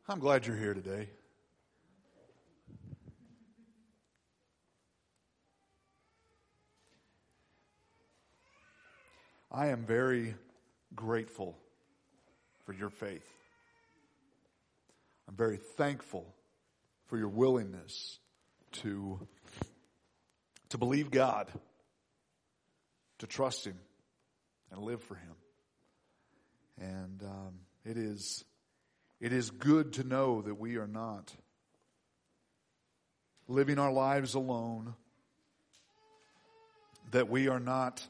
I'm glad you're here today. I am very grateful for your faith. I'm very thankful for your willingness to believe God, to trust Him, and live for Him. And it is good to know that we are not living our lives alone, that we are not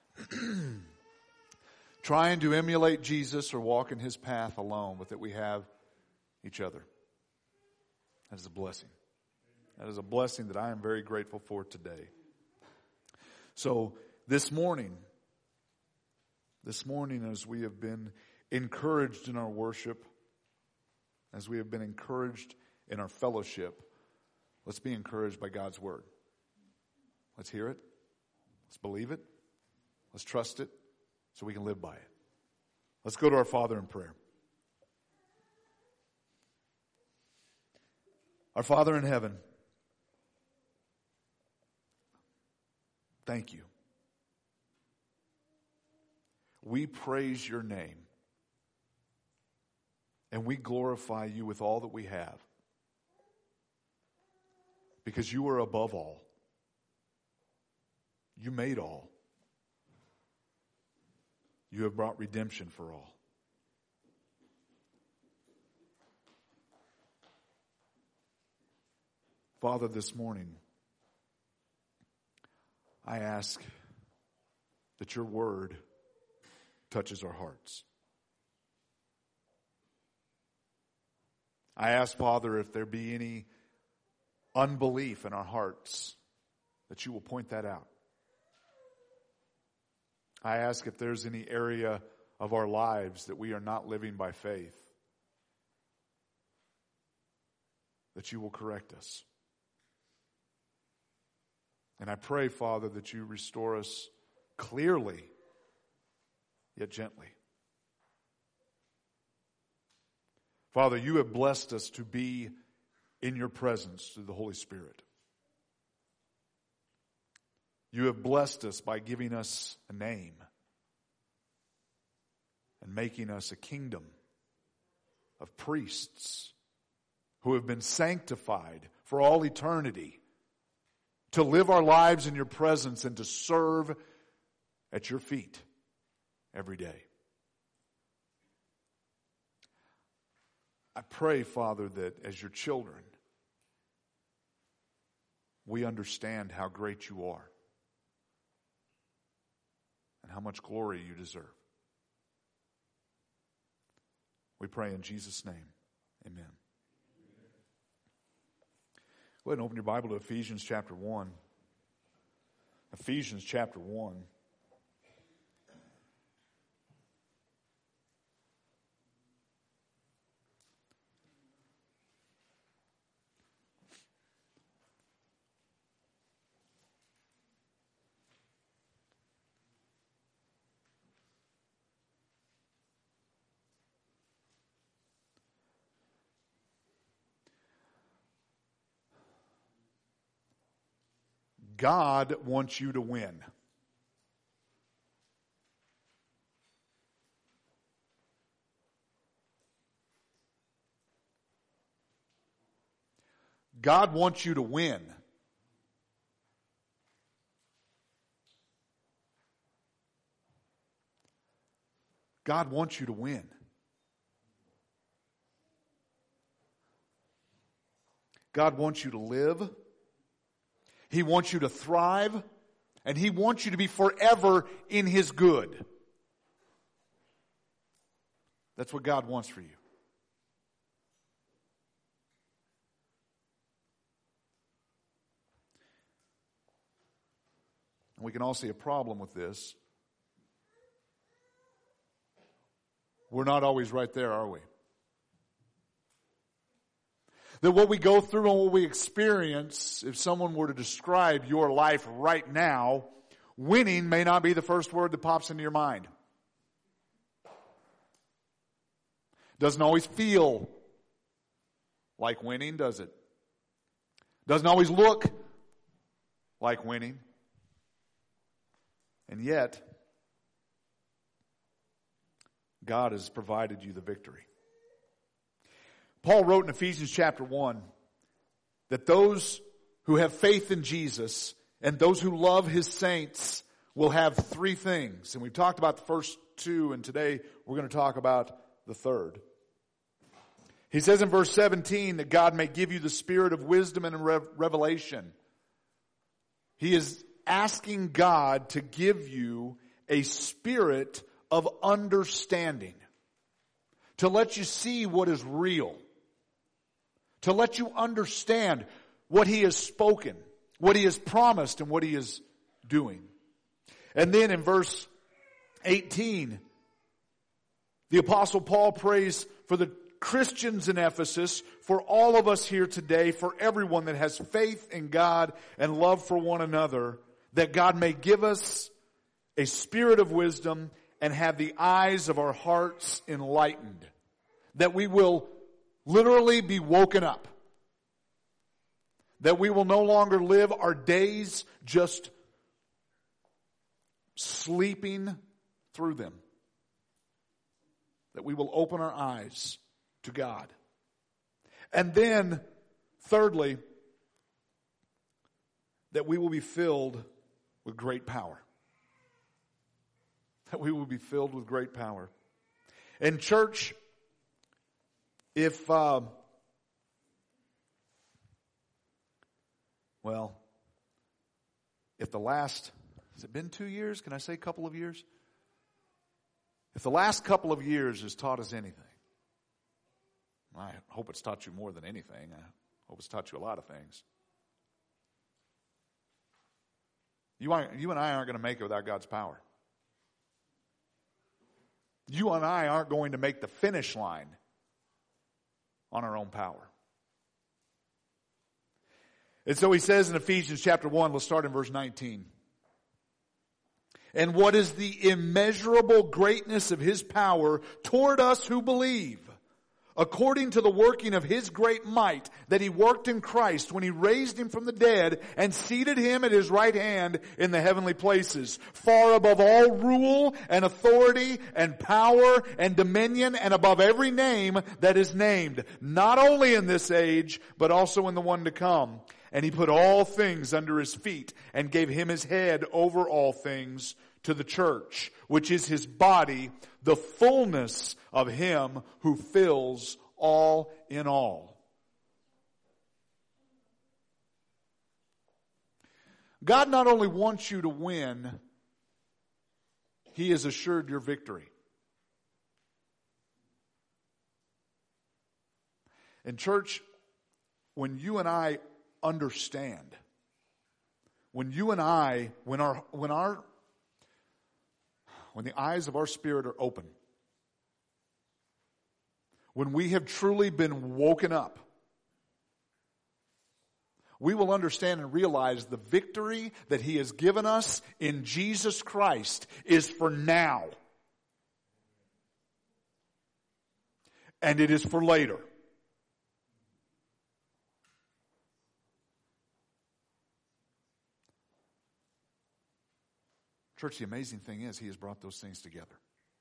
trying to emulate Jesus or walk in His path alone, but that we have each other. That is a blessing. That is a blessing that I am very grateful for today. So this morning as we have been encouraged in our worship, as we have been encouraged in our fellowship, let's be encouraged by God's Word. Let's hear it. Let's believe it. Let's trust it so we can live by it. Let's go to our Father in prayer. Our Father in heaven, thank you. We praise your name. And we glorify you with all that we have. Because you are above all. You made all. You have brought redemption for all. Father, this morning, I ask that your word touches our hearts. I ask, Father, if there be any unbelief in our hearts, that you will point that out. I ask if there's any area of our lives that we are not living by faith, that you will correct us. And I pray, Father, that you restore us clearly, yet gently. Father, you have blessed us to be in your presence through the Holy Spirit. You have blessed us by giving us a name and making us a kingdom of priests who have been sanctified for all eternity to live our lives in your presence and to serve at your feet every day. I pray, Father, that as your children, we understand how great you are and how much glory you deserve. We pray in Jesus' name. Amen. Go ahead and open your Bible to Ephesians chapter 1. Ephesians chapter 1. God wants you to win. God wants you to win. God wants you to win. God wants you to live. He wants you to thrive, and He wants you to be forever in His good. That's what God wants for you. And we can all see a problem with this. We're not always right there, are we? That what we go through and what we experience, if someone were to describe your life right now, winning may not be the first word that pops into your mind. Doesn't always feel like winning, does it? Doesn't always look like winning. And yet, God has provided you the victory. Paul wrote in Ephesians chapter 1 that those who have faith in Jesus and those who love His saints will have three things. And we've talked about the first two, and today we're going to talk about the third. He says in verse 17 that God may give you the spirit of wisdom and revelation. He is asking God to give you a spirit of understanding, to let you see what is real, to let you understand what He has spoken, what He has promised, and what He is doing. And then in verse 18, the Apostle Paul prays for the Christians in Ephesus, for all of us here today, for everyone that has faith in God and love for one another, that God may give us a spirit of wisdom and have the eyes of our hearts enlightened, that we will literally be woken up, that we will no longer live our days just sleeping through them, that we will open our eyes to God. And then, thirdly, that we will be filled with great power. That we will be filled with great power. And church, if the last, has it been 2 years? Can I say a couple of years? If the last couple of years has taught us anything, I hope it's taught you more than anything. I hope it's taught you a lot of things. You and I aren't going to make it without God's power. You and I aren't going to make the finish line on our own power. And so he says in Ephesians chapter 1, let's start in verse 19. And what is the immeasurable greatness of His power toward us who believe, according to the working of His great might that He worked in Christ when He raised Him from the dead and seated Him at His right hand in the heavenly places, far above all rule and authority and power and dominion and above every name that is named, not only in this age, but also in the one to come. And He put all things under His feet and gave Him His head over all things to the church, which is His body, the fullness of Him who fills all in all. God not only wants you to win, He has assured your victory. And church, when you and I understand, when the eyes of our spirit are open, when we have truly been woken up, we will understand and realize the victory that He has given us in Jesus Christ is for now. And it is for later. Church, the amazing thing is He has brought those things together.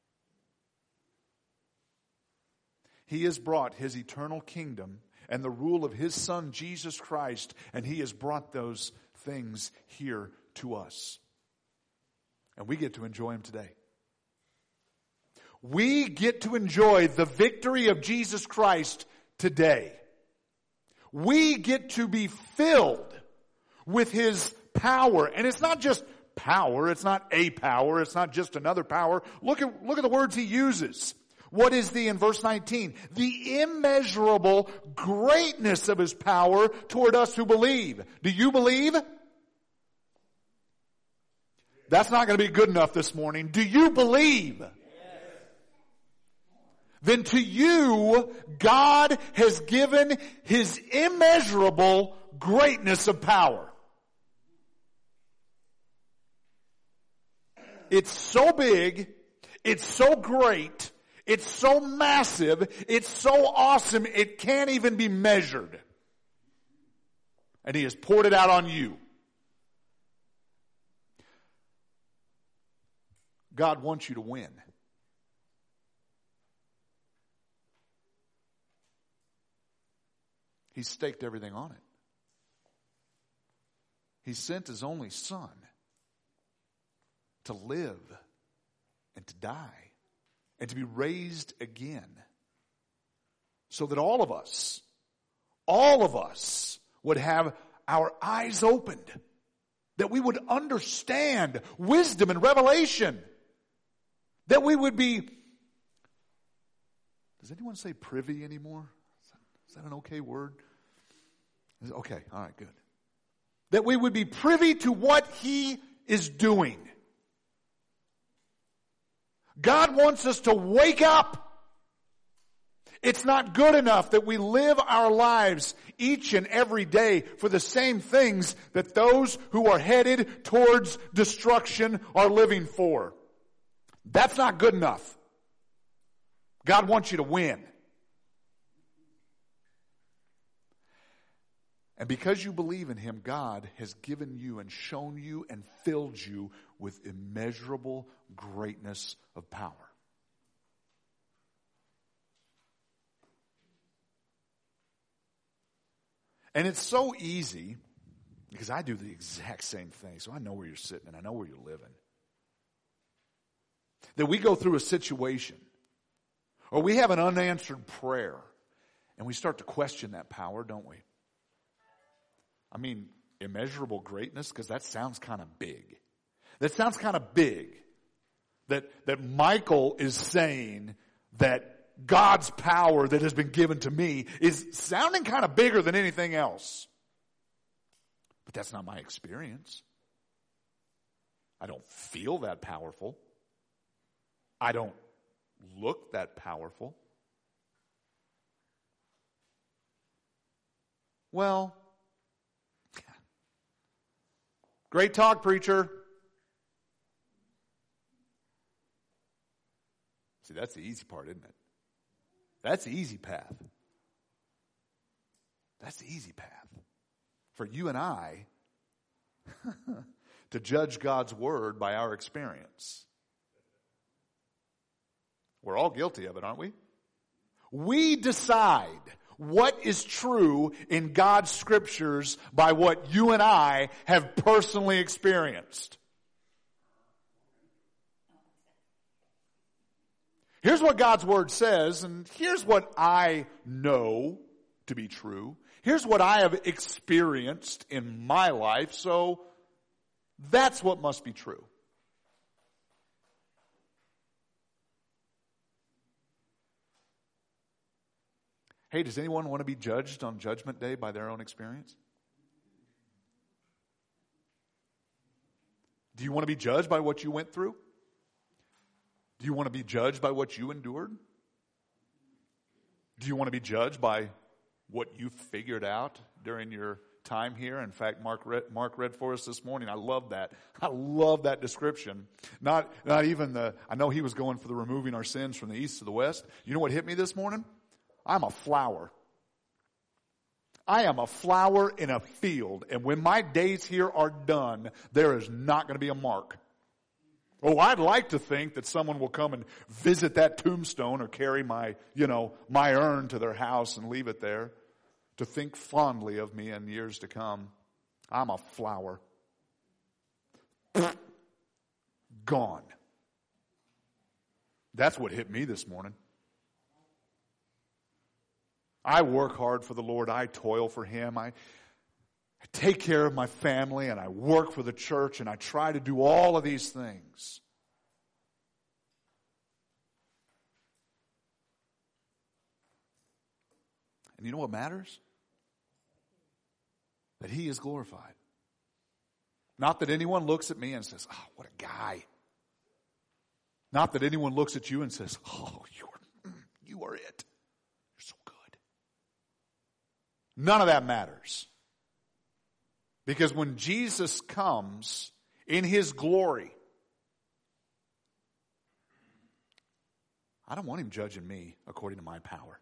He has brought His eternal kingdom and the rule of His Son, Jesus Christ, and He has brought those things here to us. And we get to enjoy Him today. We get to enjoy the victory of Jesus Christ today. We get to be filled with His power. And it's not just power. It's not a power. It's not just another power. Look at the words he uses. What is in verse 19? The immeasurable greatness of His power toward us who believe. Do you believe? That's not going to be good enough this morning. Do you believe? Yes. Then to you, God has given His immeasurable greatness of power. It's so big, it's so great, It's so massive, it's so awesome, it can't even be measured. And He has poured it out on you. God wants you to win. He staked everything on it. He sent His only Son to live and to die and to be raised again, so that all of us would have our eyes opened, that we would understand wisdom and revelation, that we would be, does anyone say privy anymore? Is that an okay word? Okay, all right, good. That we would be privy to what He is doing. God wants us to wake up. It's not good enough that we live our lives each and every day for the same things that those who are headed towards destruction are living for. That's not good enough. God wants you to win. And because you believe in Him, God has given you and shown you and filled you with immeasurable greatness of power. And it's so easy, because I do the exact same thing, so I know where you're sitting and I know where you're living, that we go through a situation or we have an unanswered prayer and we start to question that power, don't we? I mean, immeasurable greatness, because that sounds kind of big. That sounds kind of big. That Michael is saying that God's power that has been given to me is sounding kind of bigger than anything else. But that's not my experience. I don't feel that powerful. I don't look that powerful. Well, great talk, preacher. See, that's the easy part, isn't it? That's the easy path. That's the easy path. For you and I to judge God's word by our experience. We're all guilty of it, aren't we? We decide what is true in God's scriptures by what you and I have personally experienced. Here's what God's word says, and here's what I know to be true. Here's what I have experienced in my life, so that's what must be true. Hey, does anyone want to be judged on Judgment Day by their own experience? Do you want to be judged by what you went through? Do you want to be judged by what you endured? Do you want to be judged by what you figured out during your time here? In fact, Mark read for us this morning. I love that. I love that description. Not even I know he was going for the removing our sins from the east to the west. You know what hit me this morning? I'm a flower. I am a flower in a field, and when my days here are done, there is not going to be a mark. Oh, I'd like to think that someone will come and visit that tombstone or carry my urn to their house and leave it there to think fondly of me in years to come. I'm a flower. Gone. That's what hit me this morning. I work hard for the Lord. I toil for Him. I take care of my family, and I work for the church, and I try to do all of these things. And you know what matters? That He is glorified. Not that anyone looks at me and says, "Oh, what a guy." Not that anyone looks at you and says, "Oh, you are it. You're so good." None of that matters. Because when Jesus comes in His glory, I don't want him judging me according to my power.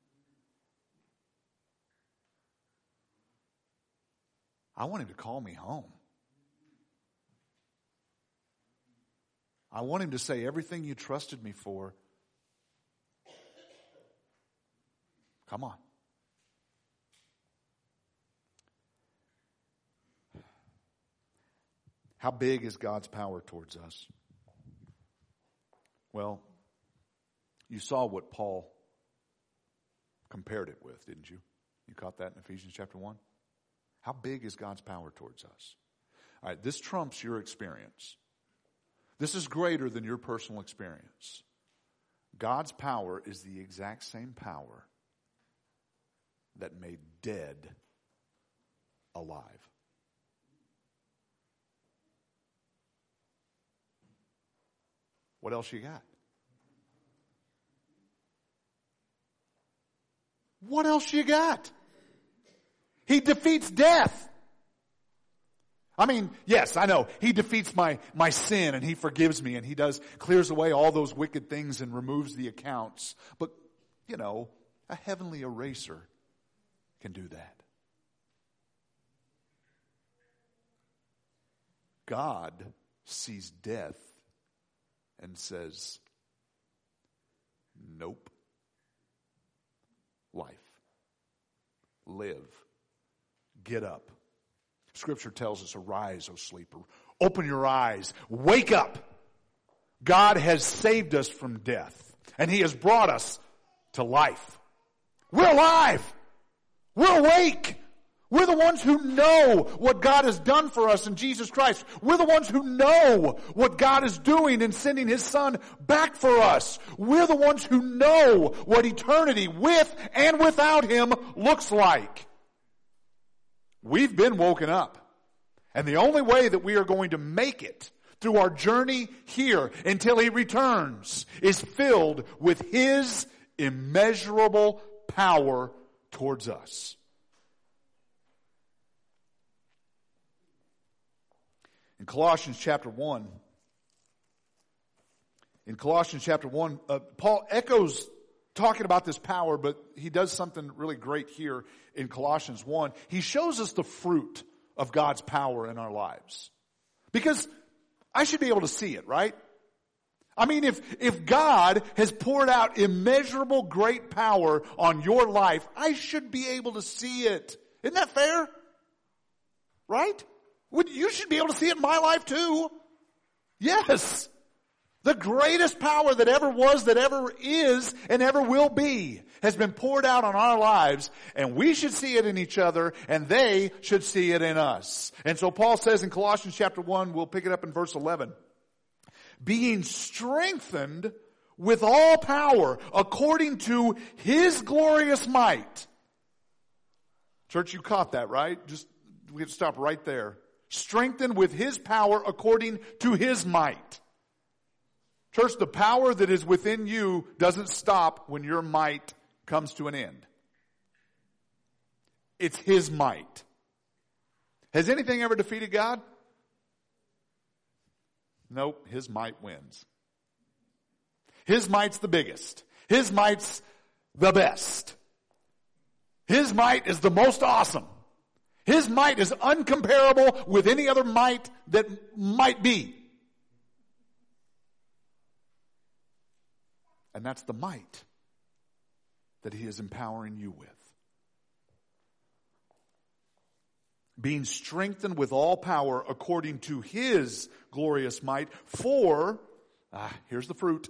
I want him to call me home. I want him to say, everything you trusted me for, come on. How big is God's power towards us? Well, you saw what Paul compared it with, didn't you? You caught that in Ephesians chapter 1? How big is God's power towards us? All right, this trumps your experience. This is greater than your personal experience. God's power is the exact same power that made dead alive. What else you got? What else you got? He defeats death. I mean, yes, I know. He defeats my sin and he forgives me and he clears away all those wicked things and removes the accounts. But, a heavenly eraser can do that. God sees death and says, nope. Life. Live. Get up. Scripture tells us, arise, O sleeper. Open your eyes. Wake up. God has saved us from death. And he has brought us to life. We're alive. We're awake. We're the ones who know what God has done for us in Jesus Christ. We're the ones who know what God is doing in sending his Son back for us. We're the ones who know what eternity with and without him looks like. We've been woken up. And the only way that we are going to make it through our journey here until he returns is filled with his immeasurable power towards us. In Colossians chapter 1, Paul echoes talking about this power, but he does something really great here in Colossians 1. He shows us the fruit of God's power in our lives. Because I should be able to see it, right? I mean, if God has poured out immeasurable great power on your life, I should be able to see it. Isn't that fair? Right? You should be able to see it in my life too. Yes. The greatest power that ever was, that ever is, and ever will be has been poured out on our lives, and we should see it in each other, and they should see it in us. And so Paul says in Colossians chapter 1, we'll pick it up in verse 11, being strengthened with all power according to his glorious might. Church, you caught that, right? We have to stop right there. Strengthened with his power according to his might. Church, the power that is within you doesn't stop when your might comes to an end. It's his might. Has anything ever defeated God? Nope, his might wins. His might's the biggest. His might's the best. His might is the most awesome. His might is uncomparable with any other might that might be. And that's the might that he is empowering you with. Being strengthened with all power according to his glorious might here's the fruit,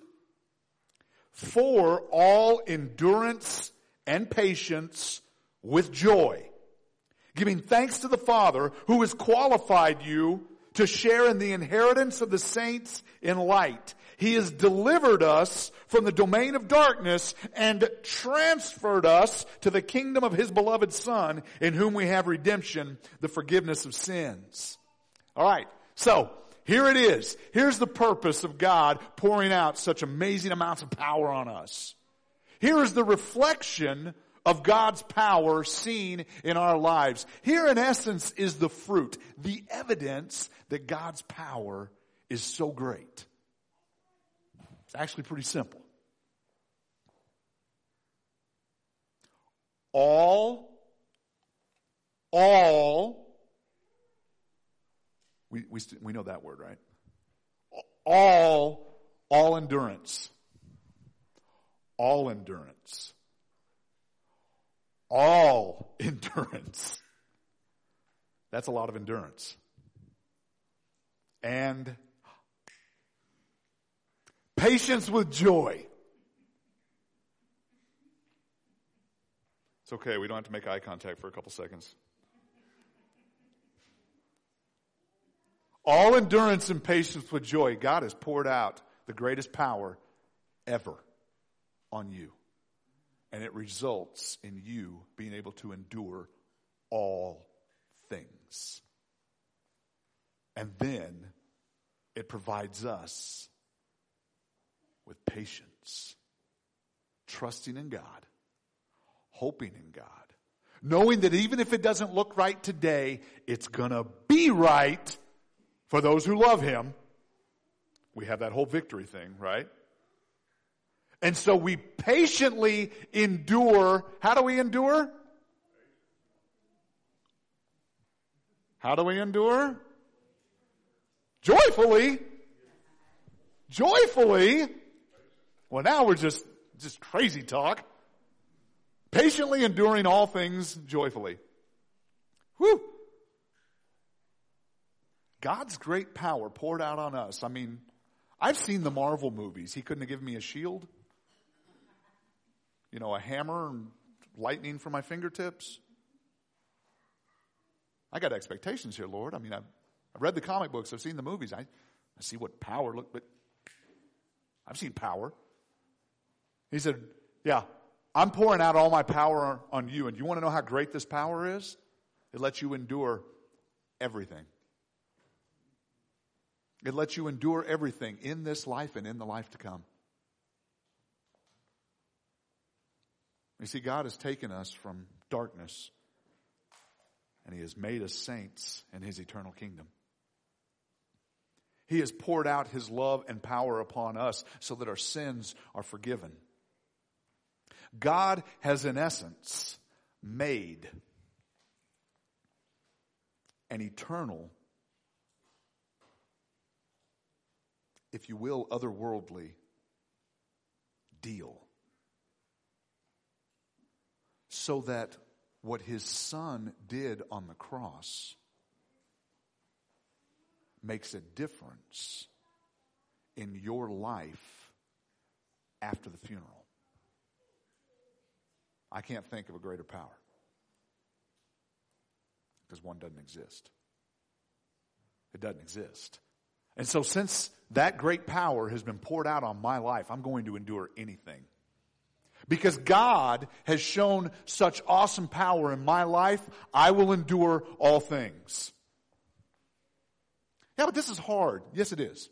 for all endurance and patience with joy, giving thanks to the Father who has qualified you to share in the inheritance of the saints in light. He has delivered us from the domain of darkness and transferred us to the kingdom of his beloved Son, in whom we have redemption, the forgiveness of sins. All right, so here it is. Here's the purpose of God pouring out such amazing amounts of power on us. Here is the reflection of God's power seen in our lives. Here, in essence, is the fruit, the evidence that God's power is so great. It's actually pretty simple. all, we know that word, right? All endurance. All endurance. All endurance. That's a lot of endurance. And patience with joy. It's okay, we don't have to make eye contact for a couple seconds. All endurance and patience with joy. God has poured out the greatest power ever on you. And it results in you being able to endure all things. And then it provides us with patience, trusting in God, hoping in God, knowing that even if it doesn't look right today, it's going to be right for those who love Him. We have that whole victory thing, right? And so we patiently endure. How do we endure? How do we endure? Joyfully. Joyfully. Well, now we're just crazy talk. Patiently enduring all things joyfully. Whew. God's great power poured out on us. I mean, I've seen the Marvel movies. He couldn't have given me a shield. You know, a hammer and lightning from my fingertips. I got expectations here, Lord. I mean, I've read the comic books. I've seen the movies. I see what power look, but I've seen power. He said, yeah, I'm pouring out all my power on you. And you want to know how great this power is? It lets you endure everything. It lets you endure everything in this life and in the life to come. You see, God has taken us from darkness and He has made us saints in His eternal kingdom. He has poured out His love and power upon us so that our sins are forgiven. God has, in essence, made an eternal, if you will, otherworldly deal. So that what His Son did on the cross makes a difference in your life after the funeral. I can't think of a greater power. Because one doesn't exist. It doesn't exist. And so since that great power has been poured out on my life, I'm going to endure anything. Because God has shown such awesome power in my life, I will endure all things. Yeah, but this is hard. Yes, it is.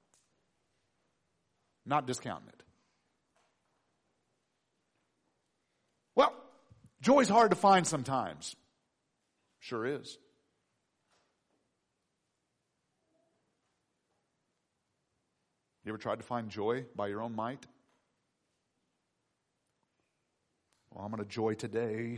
Not discounting it. Well, joy's hard to find sometimes. Sure is. You ever tried to find joy by your own might? Well, I'm going to joy today.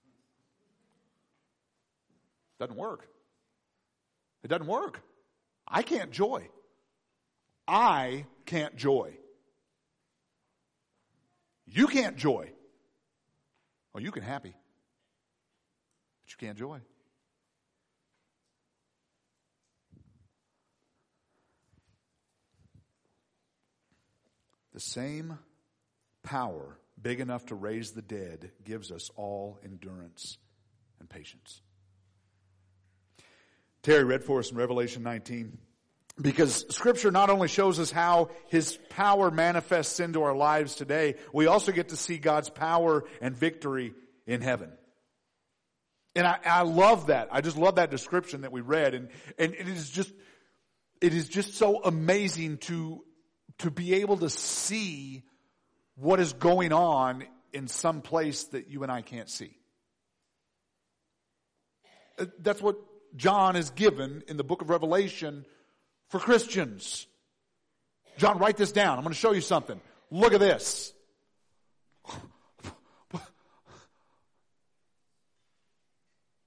Doesn't work. It doesn't work. I can't joy. I can't joy. You can't joy. Oh, you can happy. But you can't joy. The same power big enough to raise the dead gives us all endurance and patience. Terry read for us in Revelation 19. Because Scripture not only shows us how His power manifests into our lives today, we also get to see God's power and victory in heaven. And I love that. I just love that description that we read. And it is just so amazing to be able to see what is going on in some place that you and I can't see. That's what John is given in the book of Revelation for Christians. John, write this down. I'm going to show you something. Look at this.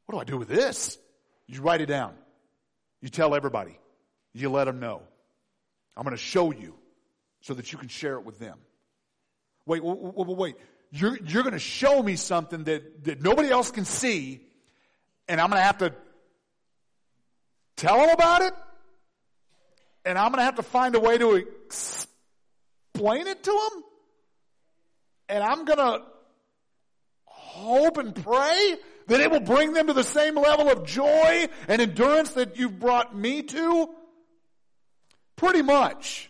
What do I do with this? You write it down. You tell everybody. You let them know. I'm going to show you so that you can share it with them. Wait. You're going to show me something that nobody else can see, and I'm going to have to tell them about it, and I'm going to have to find a way to explain it to them, and I'm going to hope and pray that it will bring them to the same level of joy and endurance that you've brought me to. Pretty much.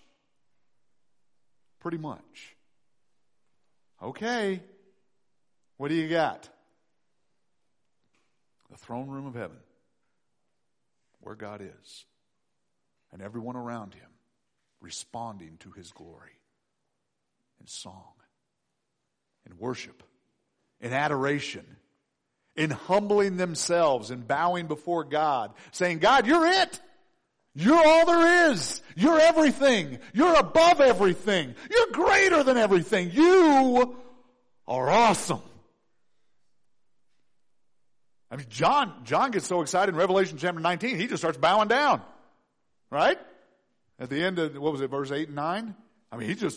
Okay. What do you got? The throne room of heaven, where God is, and everyone around him responding to his glory in song, in worship, in adoration, in humbling themselves and bowing before God, saying, God, you're it. You're all there is. You're everything. You're above everything. You're greater than everything. You are awesome. I mean, John gets so excited in Revelation chapter 19, he just starts bowing down. Right? At the end of, verse 8 and 9? I mean, he just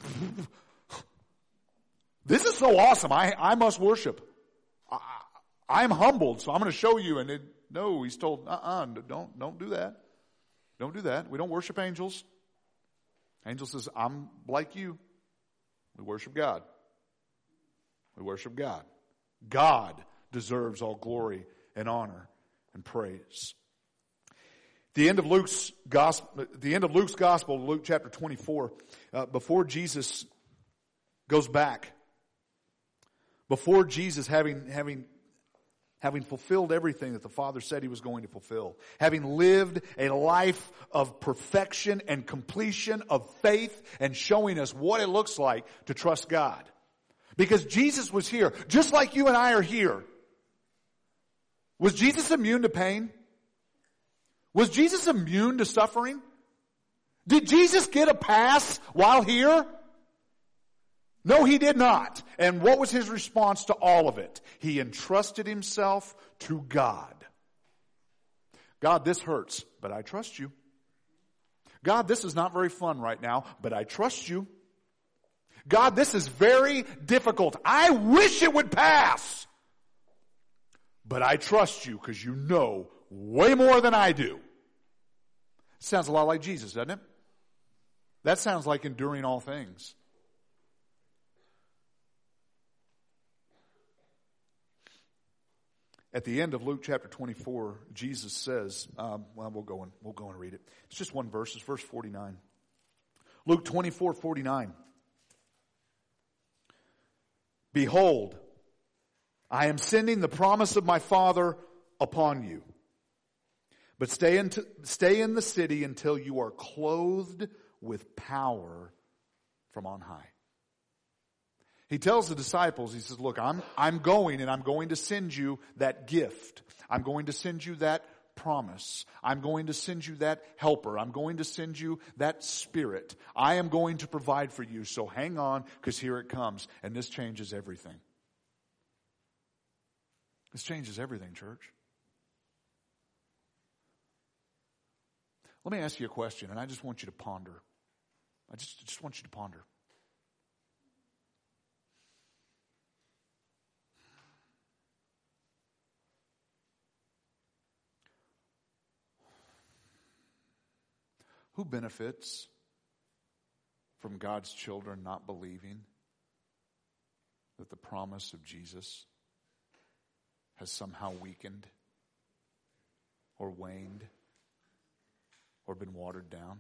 this is so awesome. I must worship. I'm humbled, so I'm going to show you. And no, he's told, don't do that. Don't do that. We don't worship angels. Angel says, I'm like you. We worship God. We worship God. God deserves all glory and honor and praise. The end of Luke's gospel, Luke chapter 24, before Jesus goes back, before Jesus having fulfilled everything that the Father said he was going to fulfill, having lived a life of perfection and completion of faith and showing us what it looks like to trust God. Because Jesus was here, just like you and I are here. Was Jesus immune to pain? Was Jesus immune to suffering? Did Jesus get a pass while here? No, he did not. And what was his response to all of it? He entrusted himself to God. God, this hurts, but I trust you. God, this is not very fun right now, but I trust you. God, this is very difficult. I wish it would pass. But I trust you because you know way more than I do. Sounds a lot like Jesus, doesn't it? That sounds like enduring all things. At the end of Luke chapter 24, Jesus says, we'll go and read it. It's just one verse. It's verse 49. Luke 24:49. Behold, I am sending the promise of my Father upon you. But stay in the city until you are clothed with power from on high. He tells the disciples, he says, look, I'm going and I'm going to send you that gift. I'm going to send you that promise. I'm going to send you that helper. I'm going to send you that Spirit. I am going to provide for you. So hang on, because here it comes. And this changes everything. This changes everything, church. Let me ask you a question, and I just want you to ponder. I just want you to ponder. Who benefits from God's children not believing that the promise of Jesus has somehow weakened or waned or been watered down?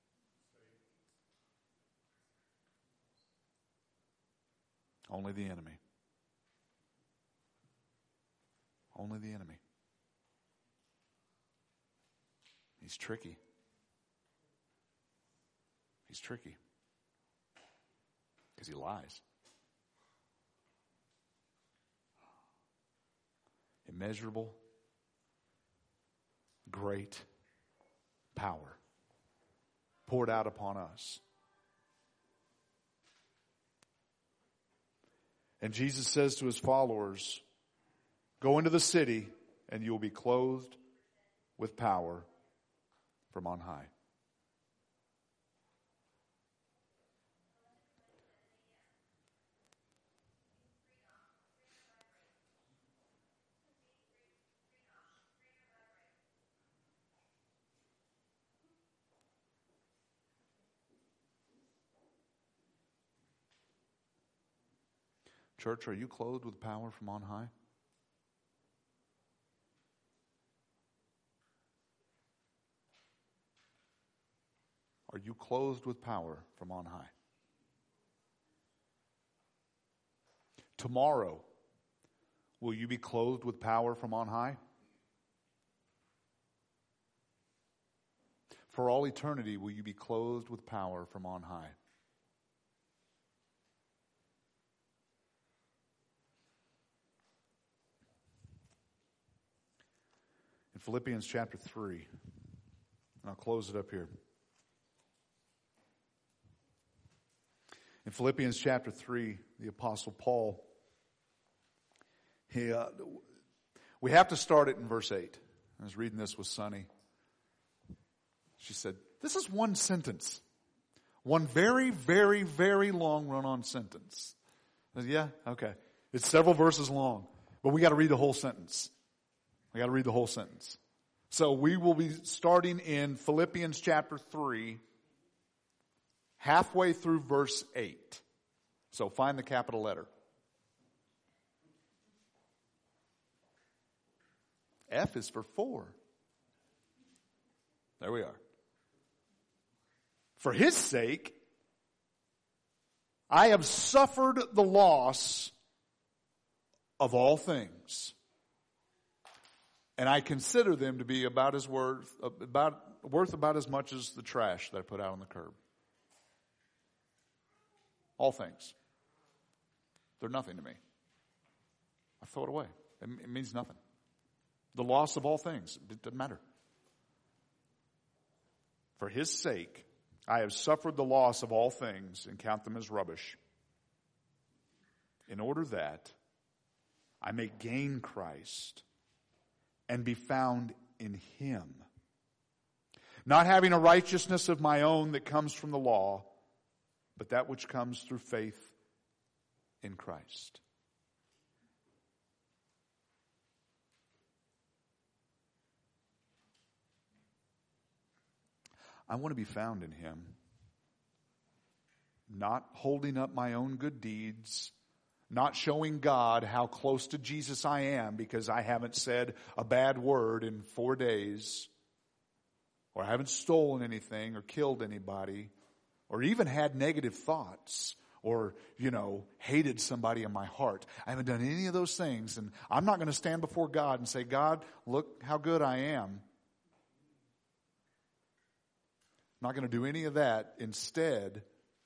Only the enemy. Only the enemy. He's tricky. He's tricky. Because he lies. Immeasurable, great power poured out upon us. And Jesus says to his followers, go into the city and you will be clothed with power from on high. Church, are you clothed with power from on high? Are you clothed with power from on high? Tomorrow, will you be clothed with power from on high? For all eternity, will you be clothed with power from on high? In Philippians chapter 3, and I'll close it up here. In Philippians chapter 3, the Apostle Paul, we have to start it in verse 8. I was reading this with Sonny. She said, this is one sentence. One very, very, very long run-on sentence. I said, yeah, okay. It's several verses long, but we got to read the whole sentence. We got to read the whole sentence. So we will be starting in Philippians chapter 3, halfway through verse 8. So find the capital letter. F is for 4. There we are. For his sake, I have suffered the loss of all things. And I consider them to be worth about as much as the trash that I put out on the curb. All things. They're nothing to me. I throw it away. It means nothing. The loss of all things. It doesn't matter. For his sake, I have suffered the loss of all things and count them as rubbish, in order that I may gain Christ and be found in him, not having a righteousness of my own that comes from the law, but that which comes through faith in Christ. I want to be found in him, not holding up my own good deeds, not showing God how close to Jesus I am because I haven't said a bad word in 4 days, or I haven't stolen anything or killed anybody, or even had negative thoughts, or, hated somebody in my heart. I haven't done any of those things, and I'm not going to stand before God and say, God, look how good I am. I'm not going to do any of that. Instead,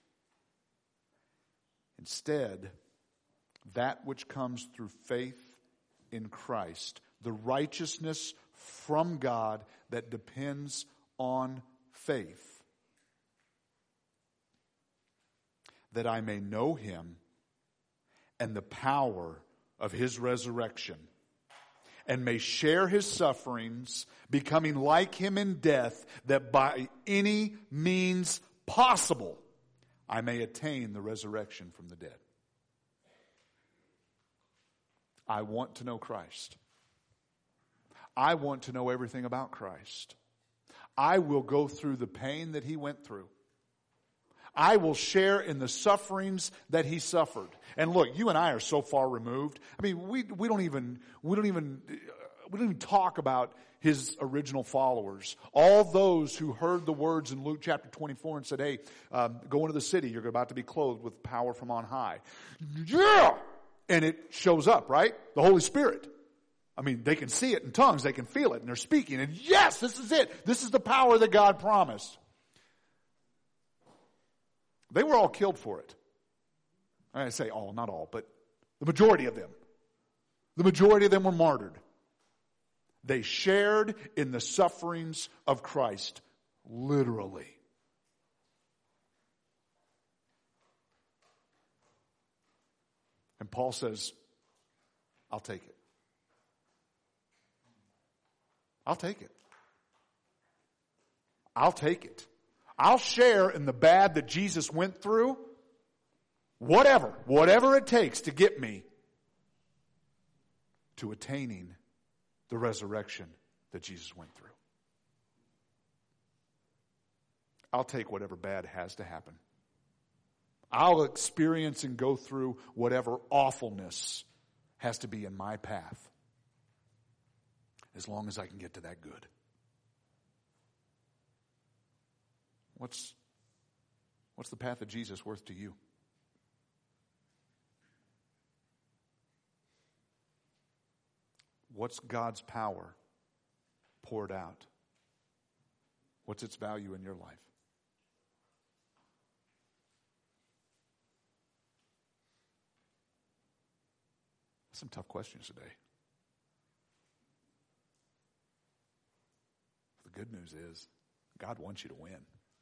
that which comes through faith in Christ, the righteousness from God that depends on faith, that I may know him and the power of his resurrection, and may share his sufferings, becoming like him in death, that by any means possible I may attain the resurrection from the dead. I want to know Christ. I want to know everything about Christ. I will go through the pain that he went through. I will share in the sufferings that he suffered. And look, you and I are so far removed. I mean, we don't even talk about his original followers. All those who heard the words in Luke chapter 24 and said, hey, go into the city. You're about to be clothed with power from on high. Yeah! And it shows up, right? The Holy Spirit. I mean, they can see it in tongues. They can feel it. And they're speaking. And yes, this is it. This is the power that God promised. They were all killed for it. I say all, not all, but the majority of them. The majority of them were martyred. They shared in the sufferings of Christ, literally. And Paul says, I'll take it. I'll take it. I'll take it. I'll share in the bad that Jesus went through. Whatever it takes to get me to attaining the resurrection that Jesus went through. I'll take whatever bad has to happen. I'll experience and go through whatever awfulness has to be in my path, as long as I can get to that good. What's the path of Jesus worth to you? What's God's power poured out? What's its value in your life? Some tough questions today. The good news is God wants you to win.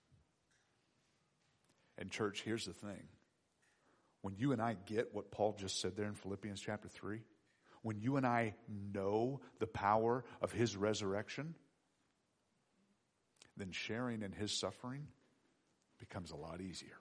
And church, here's the thing. When you and I get what Paul just said there in Philippians chapter 3, when you and I know the power of his resurrection, then sharing in his suffering becomes a lot easier.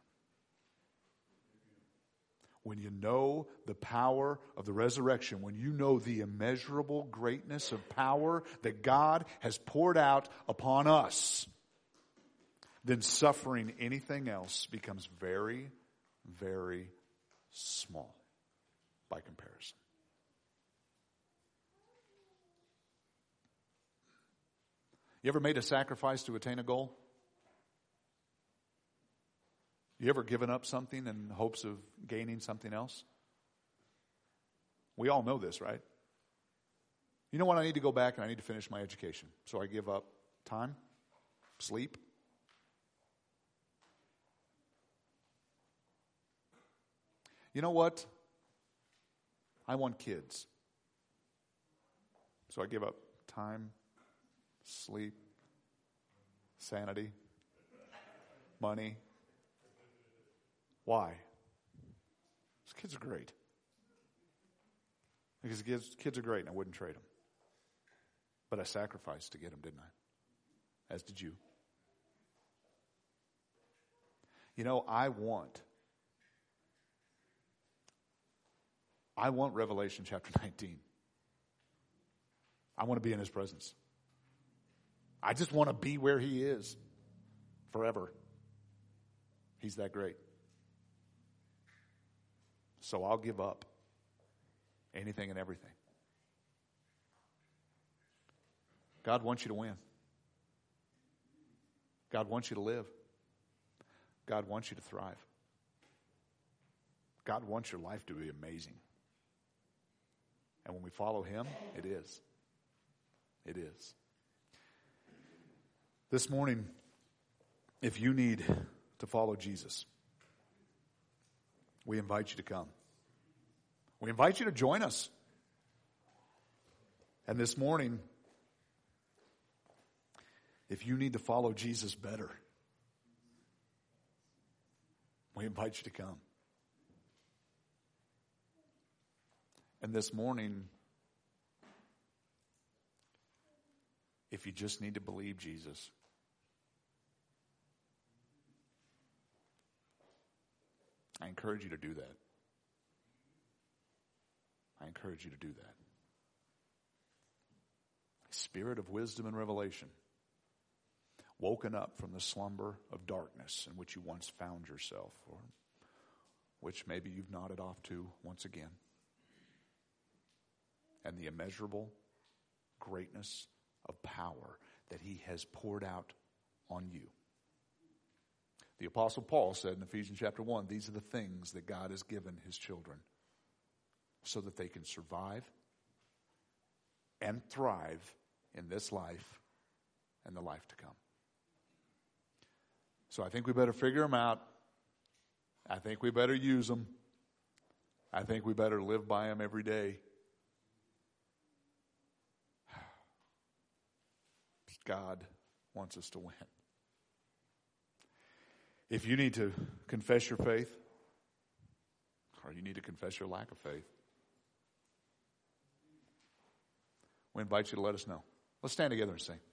When you know the power of the resurrection, when you know the immeasurable greatness of power that God has poured out upon us, then suffering anything else becomes very, very small by comparison. You ever made a sacrifice to attain a goal? You ever given up something in hopes of gaining something else? We all know this, right? You know what? I need to go back and I need to finish my education. So I give up time, sleep. You know what? I want kids. So I give up time, sleep, sanity, money. Why? Because kids are great. Because kids are great and I wouldn't trade them. But I sacrificed to get them, didn't I? As did you. You know, I want Revelation chapter 19. I want to be in his presence. I just want to be where he is forever. He's that great. So I'll give up anything and everything. God wants you to win. God wants you to live. God wants you to thrive. God wants your life to be amazing. And when we follow him, it is. It is. This morning, if you need to follow Jesus, we invite you to come. We invite you to join us. And this morning, if you need to follow Jesus better, we invite you to come. And this morning, if you just need to believe Jesus, I encourage you to do that. I encourage you to do that. Spirit of wisdom and revelation, woken up from the slumber of darkness in which you once found yourself, or which maybe you've nodded off to once again, and the immeasurable greatness of power that he has poured out on you. The Apostle Paul said in Ephesians chapter 1, these are the things that God has given his children so that they can survive and thrive in this life and the life to come. So I think we better figure them out. I think we better use them. I think we better live by them every day. God wants us to win. If you need to confess your faith, or you need to confess your lack of faith, we invite you to let us know. Let's stand together and sing.